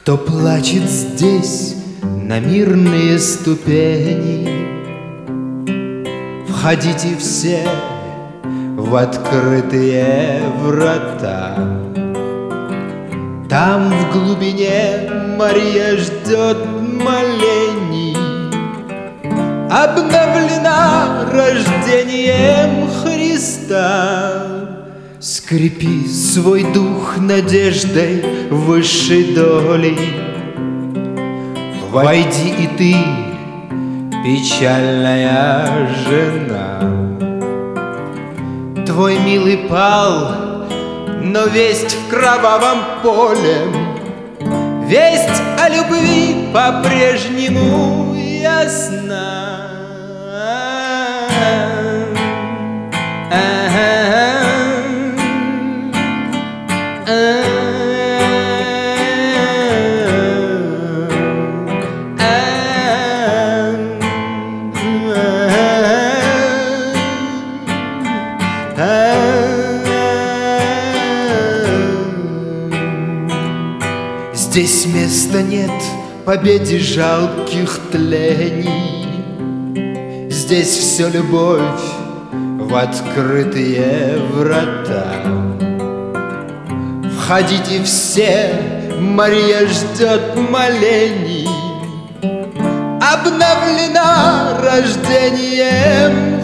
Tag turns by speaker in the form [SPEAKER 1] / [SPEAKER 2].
[SPEAKER 1] Кто плачет здесь на мирные ступени? Входите все в открытые врата. Там в глубине Мария ждет молений, обновлена рождением Христа. Скрепи свой дух надеждой высшей доли. Войди и ты, печальная жена. Твой милый пал, но весть в кровавом поле, весть о любви по-прежнему ясна. Здесь места нет победе жалких тлений. Здесь все любовь в открытые врата. Входите все, Мария ждет молений, обновлена рождением